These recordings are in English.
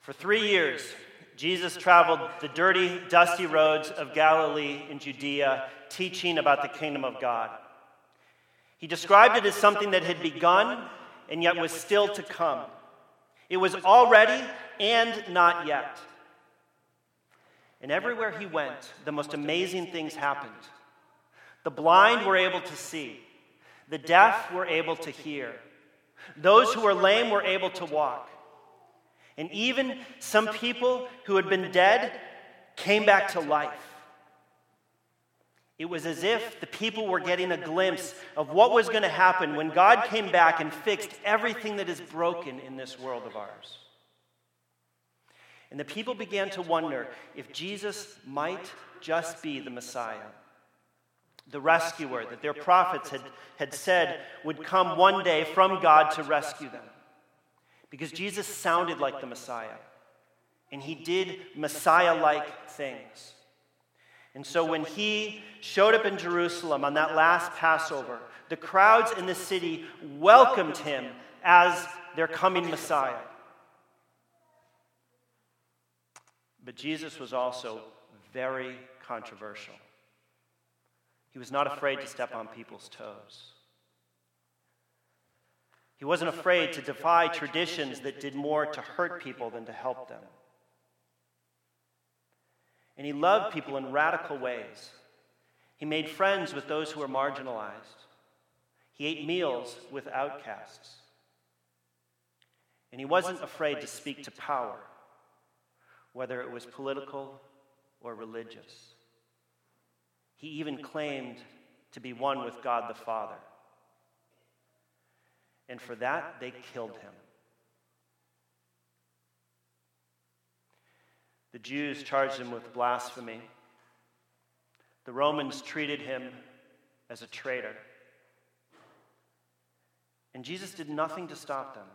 For 3 years, Jesus traveled the dirty, dusty roads of Galilee and Judea, teaching about the kingdom of God. He described it as something that had begun and yet was still to come. It was already and not yet. And everywhere he went, the most amazing things happened. The blind were able to see. The deaf were able to hear. Those who were lame were able to walk. And even some people who had been dead came back to life. It was as if the people were getting a glimpse of what was going to happen when God came back and fixed everything that is broken in this world of ours. And the people began to wonder if Jesus might just be the Messiah, the rescuer that their prophets had said would come one day from God to rescue them. Because Jesus sounded like the Messiah, and he did Messiah-like things. And so when he showed up in Jerusalem on that last Passover, the crowds in the city welcomed him as their coming Messiah. But Jesus was also very controversial. He was not afraid to step on people's toes. He wasn't afraid to defy traditions that did more to hurt people than to help them. And he loved people in radical ways. He made friends with those who were marginalized. He ate meals with outcasts. And he wasn't afraid to speak to power, whether it was political or religious. He even claimed to be one with God the Father. And for that, they killed him. The Jews charged him with blasphemy. The Romans treated him as a traitor. And Jesus did nothing to stop them.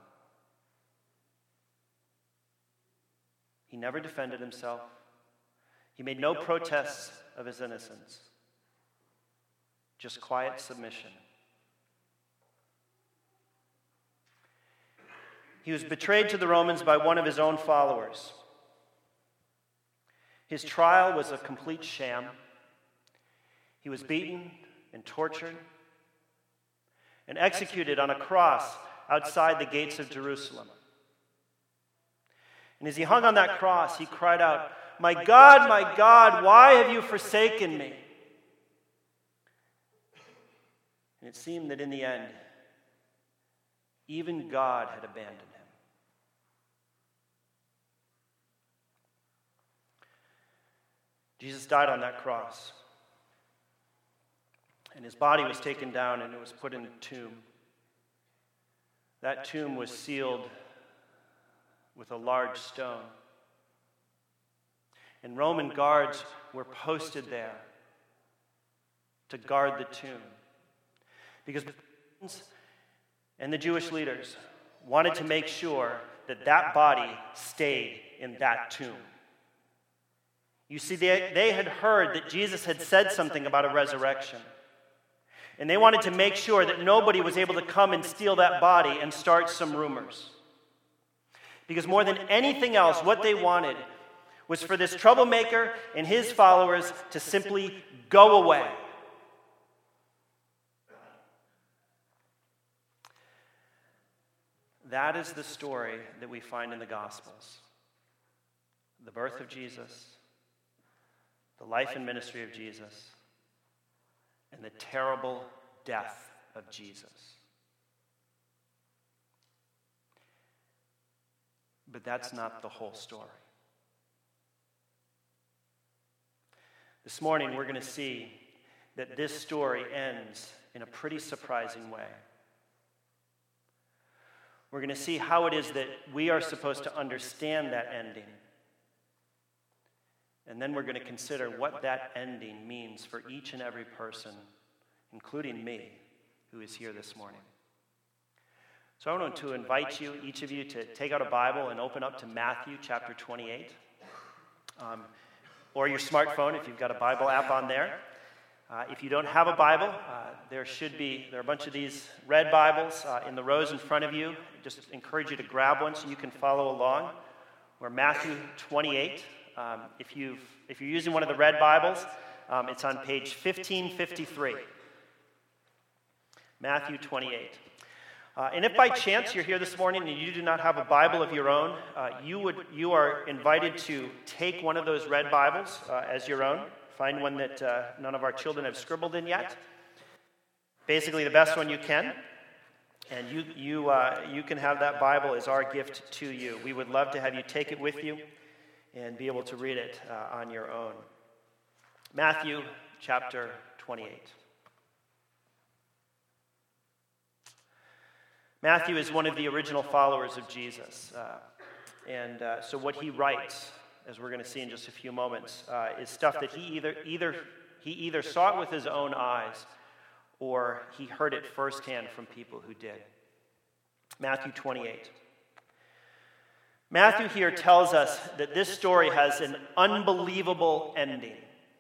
He never defended himself. He made no protests of his innocence. Just quiet submission. He was betrayed to the Romans by one of his own followers. His trial was a complete sham. He was beaten and tortured and executed on a cross outside the gates of Jerusalem. And as he hung on that cross, he cried out, my God, why have you forsaken me?" And it seemed that in the end, even God had abandoned him. Jesus died on that cross. And his body was taken down and it was put in a tomb. That tomb was sealed with a large stone. And Roman guards were posted there to guard the tomb. Because the Romans and the Jewish leaders wanted to make sure that that body stayed in that tomb. You see, they had heard that Jesus had said something about a resurrection. And they wanted to make sure that nobody was able to come and steal that body and start some rumors. Because more than anything else, what they wanted was for this troublemaker and his followers to simply go away. That is the story that we find in the Gospels. The birth of Jesus, the life and ministry of Jesus, and the terrible death of Jesus. But that's not the whole story. This morning, we're going to see that this story ends in a pretty surprising way. We're going to see how it is that we are supposed to understand that ending. And then we're going to consider what that ending means for each and every person, including me, who is here this morning. So I want to invite you, each of you, to take out a Bible and open up to Matthew chapter 28. Or your smartphone if you've got a Bible app on there. If you don't have a Bible, there are a bunch of these red Bibles in the rows in front of you. Just encourage you to grab one so you can follow along. We're Matthew 28. If you're using one of the red Bibles, it's on page 1553. Matthew 28. And if by chance you're here this morning and you do not have a Bible of your own, you are invited to take one of those red Bibles as your own. Find one that none of our children have scribbled in yet. Basically, the best one you can. And you can have that Bible as our gift to you. We would love to have you take it with you and be able to read it on your own. Matthew chapter 28. Matthew is one of the original followers of Jesus. So what he writes, as we're going to see in just a few moments, is stuff that he either saw it with his own eyes or he heard it firsthand from people who did. Matthew 28. Matthew here tells us that this story has an unbelievable ending.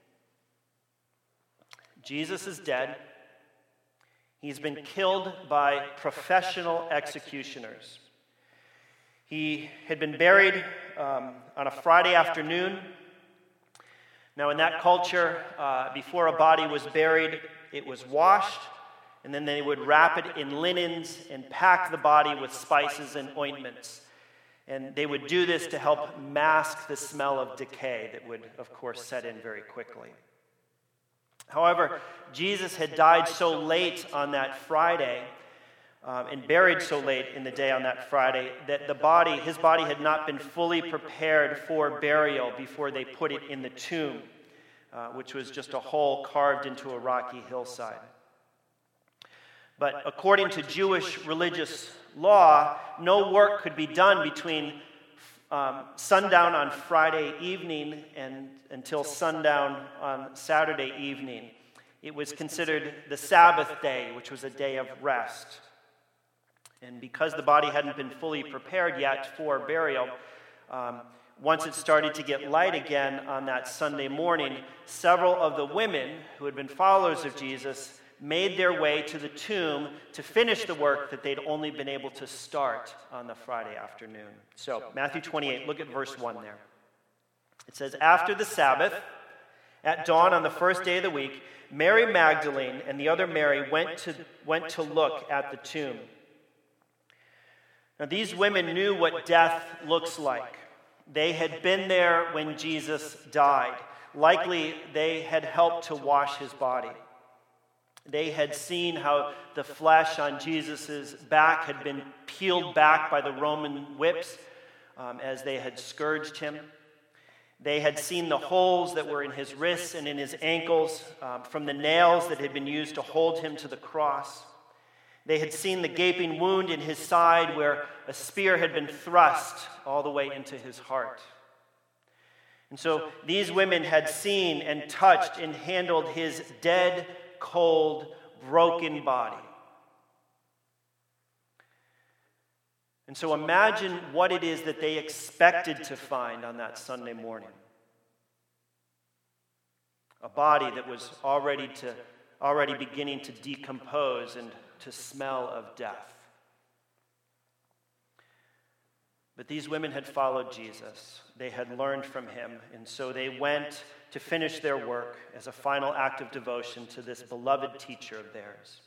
Jesus is dead. He's been killed by professional executioners. He had been buried on a Friday afternoon. Now, in that culture, before a body was buried, it was washed, and then they would wrap it in linens and pack the body with spices and ointments. And they would do this to help mask the smell of decay that would, of course, set in very quickly. However, Jesus had died so late on that Friday and buried so late in the day on that Friday that his body had not been fully prepared for burial before they put it in the tomb, which was just a hole carved into a rocky hillside. But according to Jewish religious law, no work could be done between sundown on Friday evening and until sundown on Saturday evening. It was considered the Sabbath day, which was a day of rest. And because the body hadn't been fully prepared yet for burial, once it started to get light again on that Sunday morning, several of the women who had been followers of Jesus made their way to the tomb to finish the work that they'd only been able to start on the Friday afternoon. So, Matthew 28, look at verse 1 there. It says, "After the Sabbath, at dawn on the first day of the week, Mary Magdalene and the other Mary went to look at the tomb." Now, these women knew what death looks like. They had been there when Jesus died. Likely, they had helped to wash his body. They had seen how the flesh on Jesus' back had been peeled back by the Roman whips as they had scourged him. They had seen the holes that were in his wrists and in his ankles from the nails that had been used to hold him to the cross. They had seen the gaping wound in his side where a spear had been thrust all the way into his heart. And so these women had seen and touched and handled his dead, cold, broken body. And so imagine what it is that they expected to find on that Sunday morning. A body that was already beginning to decompose and to smell of death. But these women had followed Jesus. They had learned from him, and so they went to finish their work as a final act of devotion to this beloved teacher of theirs.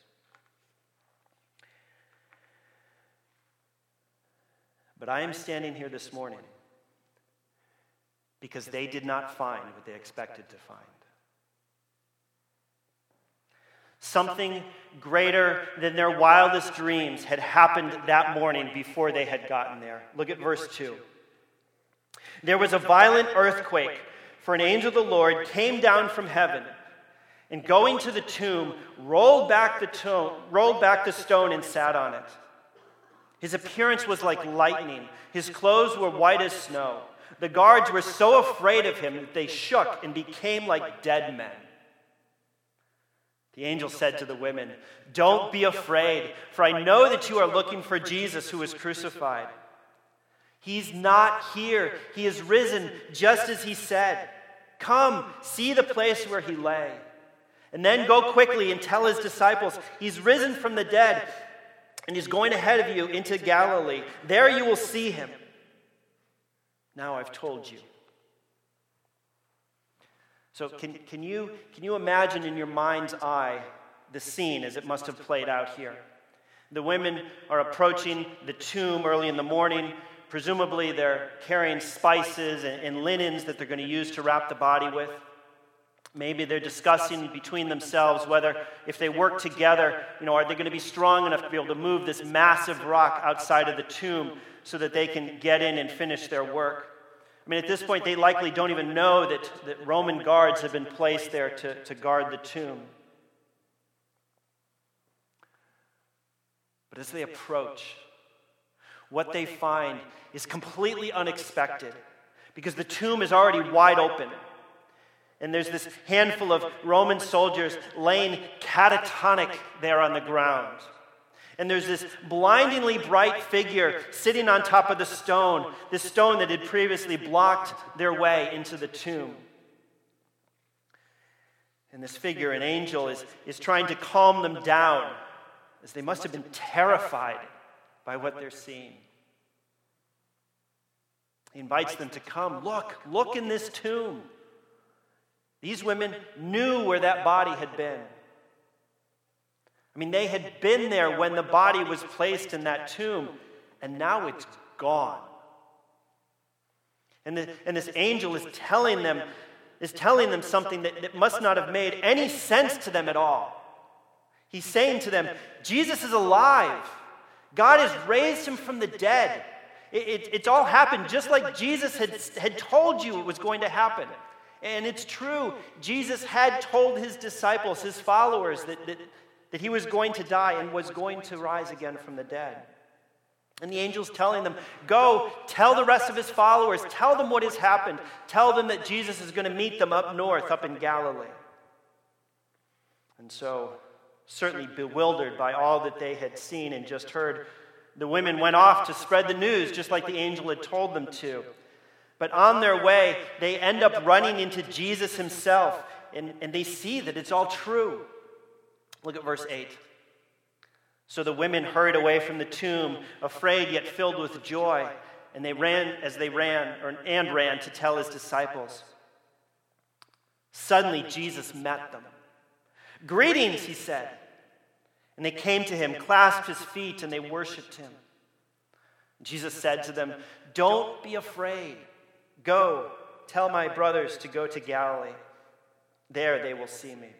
But I am standing here this morning because they did not find what they expected to find. Something greater than their wildest dreams had happened that morning before they had gotten there. Look at verse 2. "There was a violent earthquake, for an angel of the Lord came down from heaven, and going to the tomb, rolled back the stone and sat on it. His appearance was like lightning. His clothes were white as snow. The guards were so afraid of him that they shook and became like dead men. The angel said to the women, 'Don't be afraid, for I know that you are looking for Jesus who was crucified. He's not here. He is risen, just as he said. Come, see the place where he lay. And then go quickly and tell his disciples, he's risen from the dead, and he's going ahead of you into Galilee. There you will see him.' Now I've told you. So can you imagine in your mind's eye the scene as it must have played out here? The women are approaching the tomb early in the morning. Presumably they're carrying spices and linens that they're going to use to wrap the body with. Maybe they're discussing between themselves whether, if they work together, are they going to be strong enough to be able to move this massive rock outside of the tomb so that they can get in and finish their work. I mean, at this point, they likely don't even know that Roman guards have been placed there to guard the tomb. But as they approach, what they find is completely unexpected because the tomb is already wide open. And there's this handful of Roman soldiers laying catatonic there on the ground. And there's this blindingly bright figure sitting on top of the stone, this stone that had previously blocked their way into the tomb. And this figure, an angel, is trying to calm them down, as they must have been terrified by what they're seeing. He invites them to come. Look in this tomb. These women knew where that body had been. I mean, they had been there when the body was placed in that tomb, and now it's gone. And this angel is telling them something that must not have made any sense to them at all. He's saying to them, Jesus is alive. God has raised him from the dead. It's all happened just like Jesus had told you it was going to happen. And it's true. Jesus had told his disciples, his followers, that he was going to die and was going to rise again from the dead. And the angel's telling them, go, tell the rest of his followers, tell them what has happened. Tell them that Jesus is going to meet them up north, up in Galilee. And so, certainly bewildered by all that they had seen and just heard, the women went off to spread the news just like the angel had told them to. But on their way, they end up running into Jesus himself, and they see that it's all true. Look at verse 8. So the women hurried away from the tomb, afraid yet filled with joy, and they ran to tell his disciples. Suddenly Jesus met them. Greetings, he said. And they came to him, clasped his feet, and they worshiped him. Jesus said to them, don't be afraid. Go, tell my brothers to go to Galilee. There they will see me.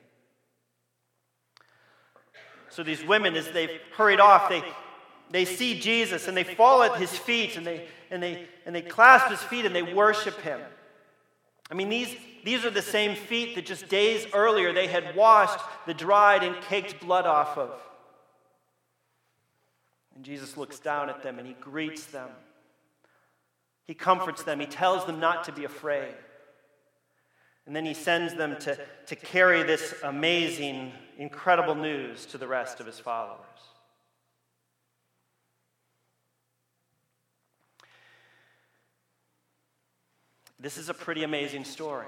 So these women, as they've hurried off, they see Jesus and they fall at his feet and they clasp his feet and they worship him. I mean, these are the same feet that just days earlier they had washed the dried and caked blood off of. And Jesus looks down at them and he greets them. He comforts them. He tells them not to be afraid. And then he sends them to carry this amazing, incredible news to the rest of his followers. This is a pretty amazing story.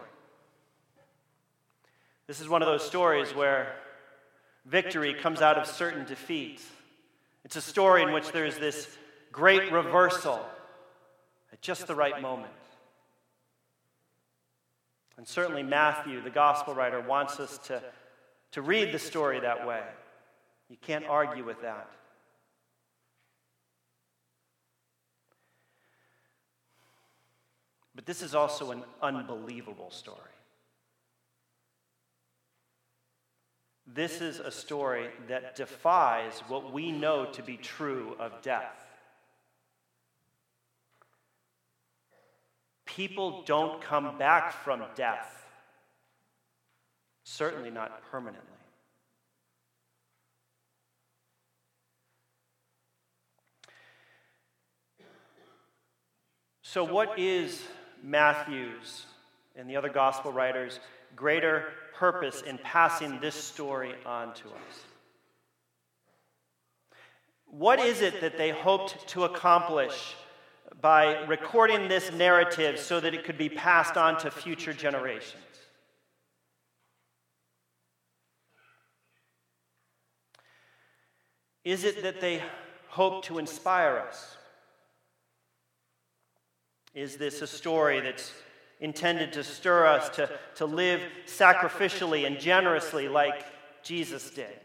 This is one of those stories where victory comes out of certain defeat. It's a story in which there's this great reversal at just the right moment. And certainly Matthew, the gospel writer, wants us to read the story that way. You can't argue with that. But this is also an unbelievable story. This is a story that defies what we know to be true of death. People don't come back from death, certainly not permanently. So what is Matthew's and the other gospel writers' greater purpose in passing this story on to us? What is it that they hoped to accomplish by recording this narrative so that it could be passed on to future generations? Is it that they hope to inspire us? Is this a story that's intended to stir us to live sacrificially and generously like Jesus did?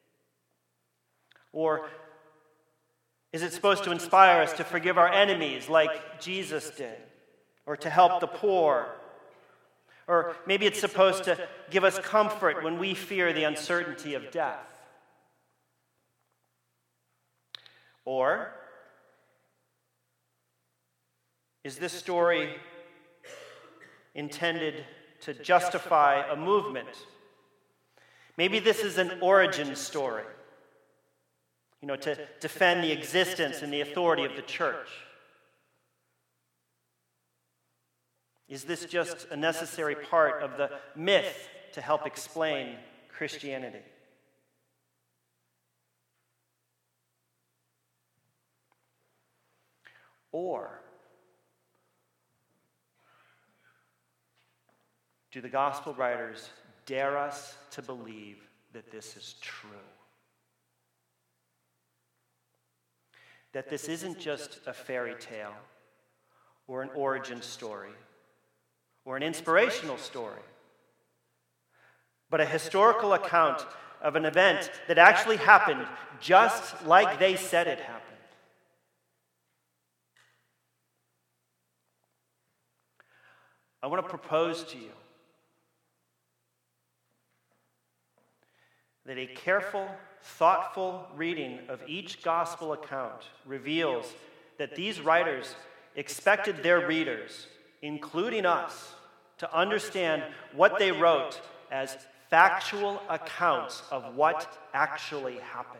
Or is it supposed to inspire us to forgive our enemies like Jesus did? Or to help the poor? Or maybe it's supposed to give us comfort when we fear the uncertainty of death. Or is this story intended to justify a movement? Maybe this is an origin story, to defend the existence and the authority of the church. Is this just a necessary part of the myth to help explain Christianity? Or do the gospel writers dare us to believe that this is true? That this isn't just a fairy tale or an origin story or an inspirational story, but a historical account of an event that actually happened just like they said it happened. I want to propose to you that a careful, thoughtful reading of each gospel account reveals that these writers expected their readers, including us, to understand what they wrote as factual accounts of what actually happened.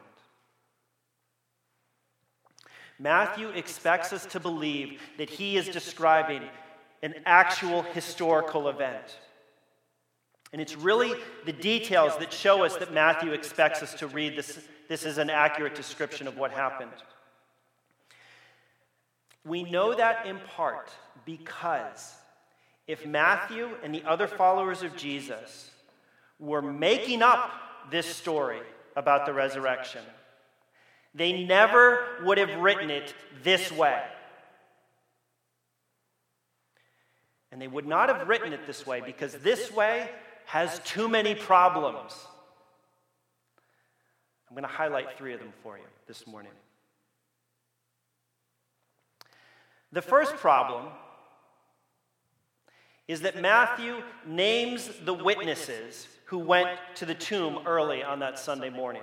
Matthew expects us to believe that he is describing an actual historical event. And it's really the details that show us that Matthew expects us to read this is an accurate description of what happened. We know that in part because if Matthew and the other followers of Jesus were making up this story about the resurrection, they never would have written it this way. And they would not have written it this way because this way has too many problems. I'm going to highlight 3 of them for you this morning. The first problem is that Matthew names the witnesses who went to the tomb early on that Sunday morning.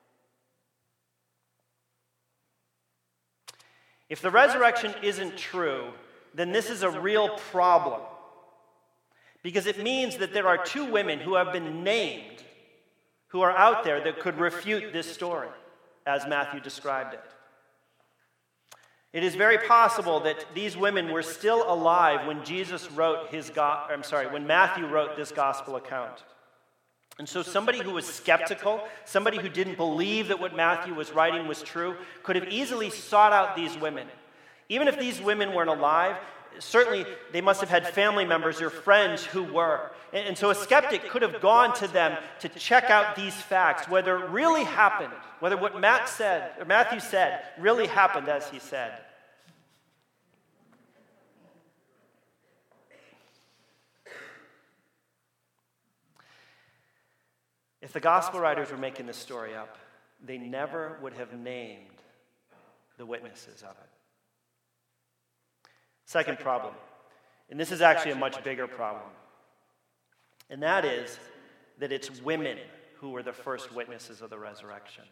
If the resurrection isn't true, then this is a real problem. Because it means that there are 2 women who have been named who are out there that could refute this story, as Matthew described it. It is very possible that these women were still alive when when Matthew wrote this gospel account. And so somebody who was skeptical, somebody who didn't believe that what Matthew was writing was true, could have easily sought out these women. Even if these women weren't alive, certainly they must have had family members or friends who were. And so a skeptic could have gone to them to check out these facts, whether it really happened, whether what Matthew said really happened as he said. If the gospel writers were making this story up, they never would have named the witnesses of it. Second problem, and this is actually a much bigger problem, and that is that it's women who were the first witnesses of the resurrection.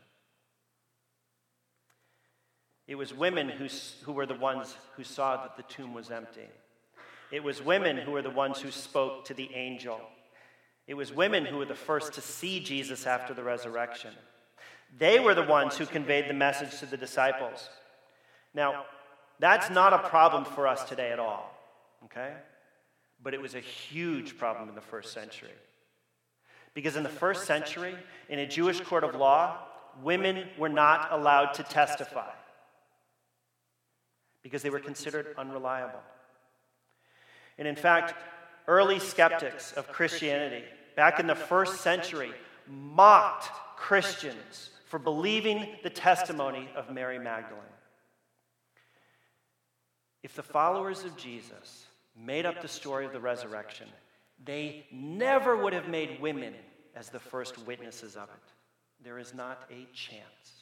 It was women who were the ones who saw that the tomb was empty. It was women who were the ones who spoke to the angel. It was women who were the first to see Jesus after the resurrection. They were the ones who conveyed the message to the disciples. Now, that's not a problem for us today at all, okay? But it was a huge problem in the first century. Because in the first century, in a Jewish court of law, women were not allowed to testify because they were considered unreliable. And in fact, early skeptics of Christianity back in the first century mocked Christians for believing the testimony of Mary Magdalene. If the followers of Jesus made up the story of the resurrection, they never would have made women as the first witnesses of it. There is not a chance.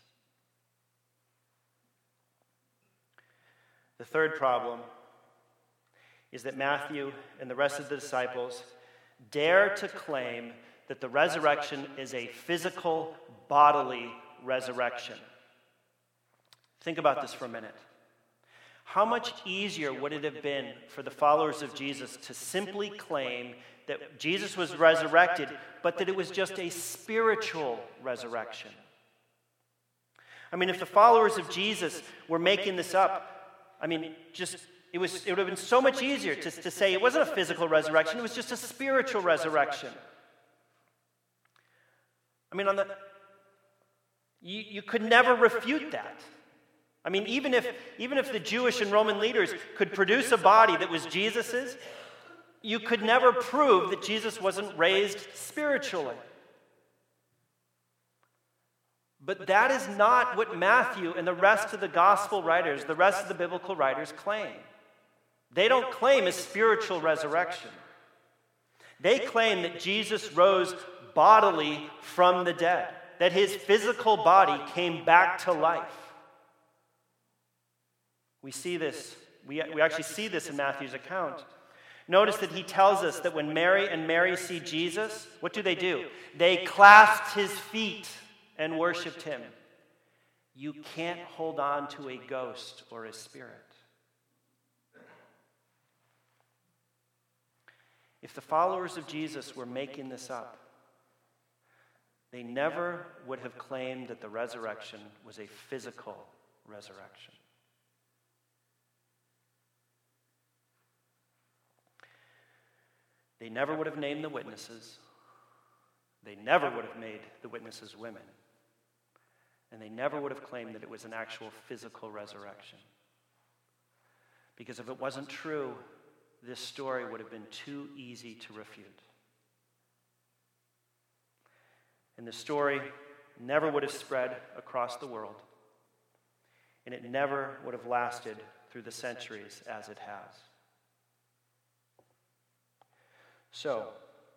The third problem is that Matthew and the rest of the disciples dare to claim that the resurrection is a physical, bodily resurrection. Think about this for a minute. How much easier would it have been for the followers of Jesus to simply claim that Jesus was resurrected, but that it was just a spiritual resurrection? I mean, if the followers of Jesus were making this up, it would have been so much easier to say it wasn't a physical resurrection, it was just a spiritual resurrection. I mean, you could never refute that. I mean, even if the Jewish and Roman leaders could produce a body that was Jesus's, you could never prove that Jesus wasn't raised spiritually. But that is not what Matthew and the rest of the gospel writers, the rest of the biblical writers claim. They don't claim a spiritual resurrection. They claim that Jesus rose bodily from the dead, that his physical body came back to life. We see this. We actually see this in Matthew's account. Notice that he tells us that when Mary and Mary see Jesus, what do? They clasped his feet and worshipped him. You can't hold on to a ghost or a spirit. If the followers of Jesus were making this up, they never would have claimed that the resurrection was a physical resurrection. They never would have named the witnesses. They never would have made the witnesses women. And they never would have claimed that it was an actual physical resurrection. Because if it wasn't true, this story would have been too easy to refute. And the story never would have spread across the world. And it never would have lasted through the centuries as it has. So,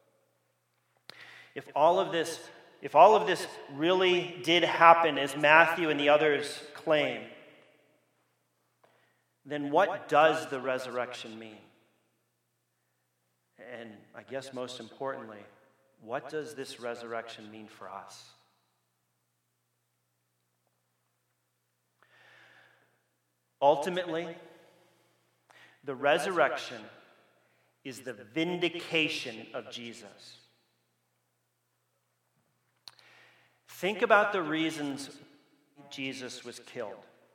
if all of this really did happen as Matthew and the others claim, then what does the resurrection mean? And I guess most importantly, what does this resurrection mean for us? Ultimately, the resurrection is the vindication of Jesus. Think about the reasons Jesus was killed.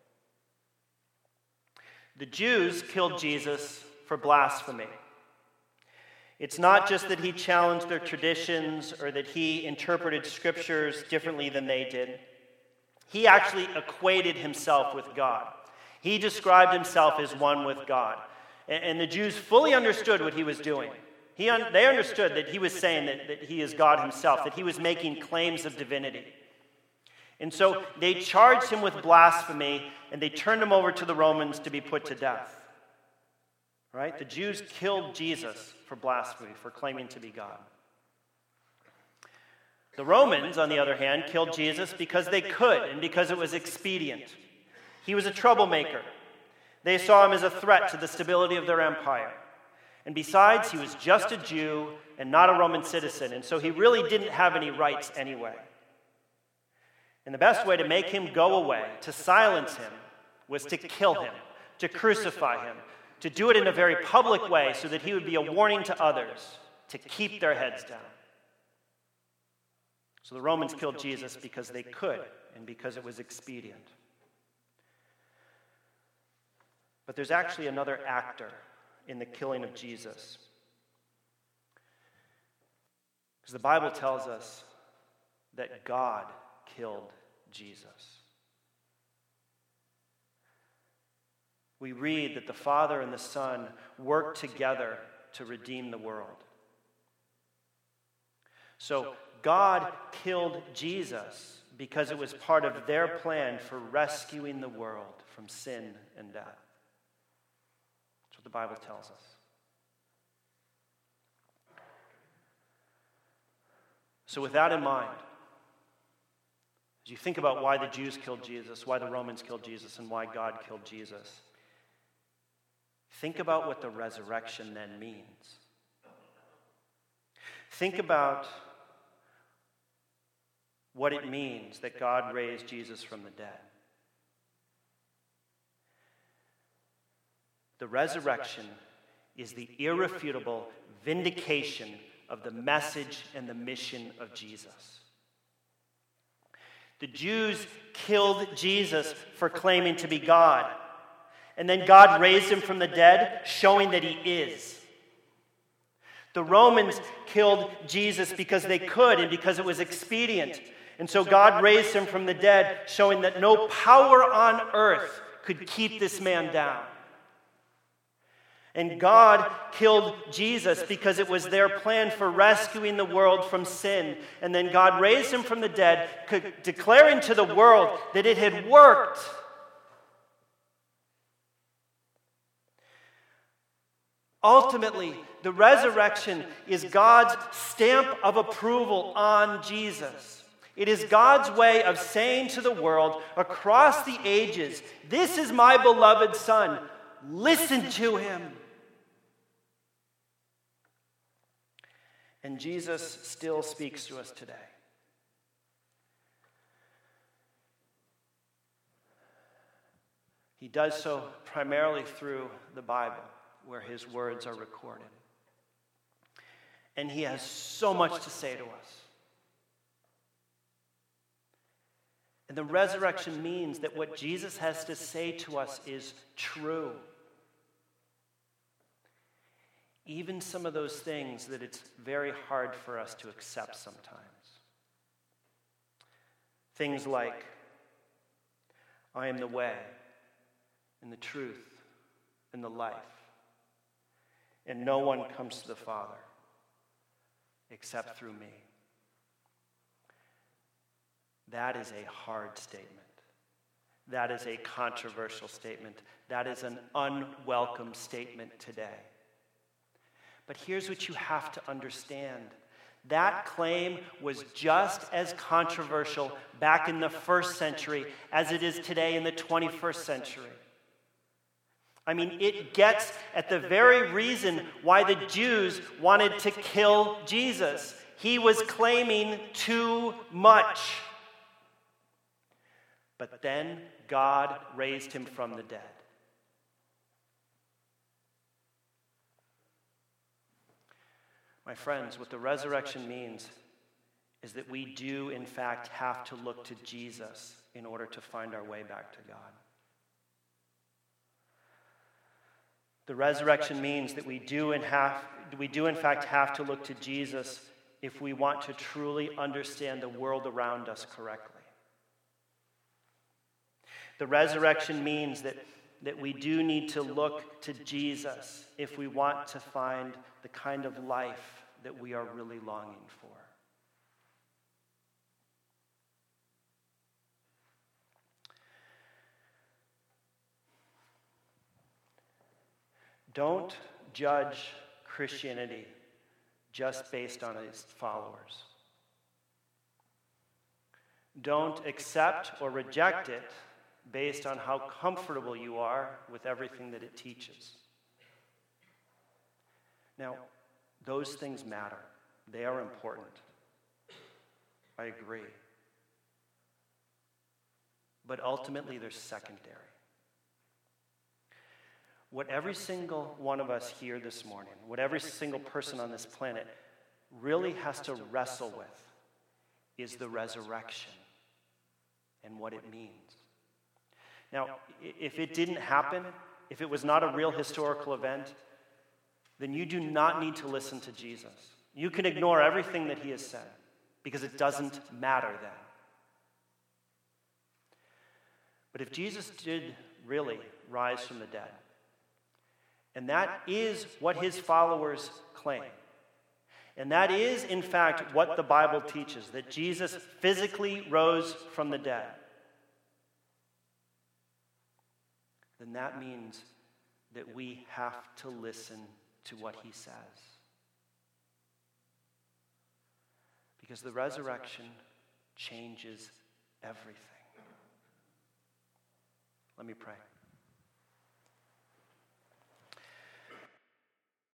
The Jews killed Jesus for blasphemy. It's not just that he challenged their traditions or that he interpreted scriptures differently than they did. He actually equated himself with God. He described himself as one with God. And the Jews fully understood what he was doing. They understood that he was saying that he is God himself, that he was making claims of divinity. And so they charged him with blasphemy, and they turned him over to the Romans to be put to death. Right? The Jews killed Jesus for blasphemy, for claiming to be God. The Romans, on the other hand, killed Jesus because they could and because it was expedient. He was a troublemaker. They saw him as a threat to the stability of their empire. And besides, he was just a Jew and not a Roman citizen, and so he really didn't have any rights anyway. And the best way to make him go away, to silence him, was to kill him, to crucify him, to do it in a very public way so that he would be a warning to others to keep their heads down. So the Romans killed Jesus because they could and because it was expedient. But there's actually another actor in the killing of Jesus. Because the Bible tells us that God killed Jesus. We read that the Father and the Son worked together to redeem the world. So God killed Jesus because it was part of their plan for rescuing the world from sin and death. the Bible tells us. So with that in mind, as you think about why the Jews killed Jesus, why the Romans killed Jesus, and why God killed Jesus, think about what the resurrection then means. Think about what it means that God raised Jesus from the dead. The resurrection is the irrefutable vindication of the message and the mission of Jesus. The Jews killed Jesus for claiming to be God. And then God raised him from the dead, showing that he is. The Romans killed Jesus because they could and because it was expedient. And so God raised him from the dead, showing that no power on earth could keep this man down. And God killed Jesus because it was their plan for rescuing the world from sin. And then God raised him from the dead, declaring to the world that it had worked. Ultimately, the resurrection is God's stamp of approval on Jesus. It is God's way of saying to the world across the ages, "This is my beloved Son. Listen to him." And Jesus still speaks to us today. He does so primarily through the Bible, where his words are recorded. And he has so much to say to us. And the resurrection means that what Jesus has to say to us is true. Even some of those things that it's very hard for us to accept sometimes. Things like, "I am the way and the truth and the life, and no one comes to the Father except through me." That is a hard statement. That is a controversial statement. That is an unwelcome statement today. But here's what you have to understand. That claim was just as controversial back in the first century as it is today in the 21st century. I mean, it gets at the very reason why the Jews wanted to kill Jesus. He was claiming too much. But then God raised him from the dead. My friends, what the resurrection means is that we do, in fact, have to look to Jesus in order to find our way back to God. The resurrection means that we do, in fact, have to look to Jesus if we want to truly understand the world around us correctly. The resurrection means that we do need to look to Jesus if we want to find the kind of life that we are really longing for. Don't judge Christianity just based on its followers. Don't accept or reject it based on how comfortable you are with everything that it teaches. Now, those things matter. They are important. I agree. But ultimately, they're secondary. What every single one of us here this morning, what every single person on this planet really has to wrestle with is the resurrection and what it means. Now, if it didn't happen, if it was not a real historical event, then you do not need to listen to Jesus. You can ignore everything that he has said because it doesn't matter then. But if Jesus did really rise from the dead, and that is what his followers claim, and that is, in fact, what the Bible teaches, that Jesus physically rose from the dead, then that means that we have to listen to what he says. Because the resurrection changes everything. Let me pray.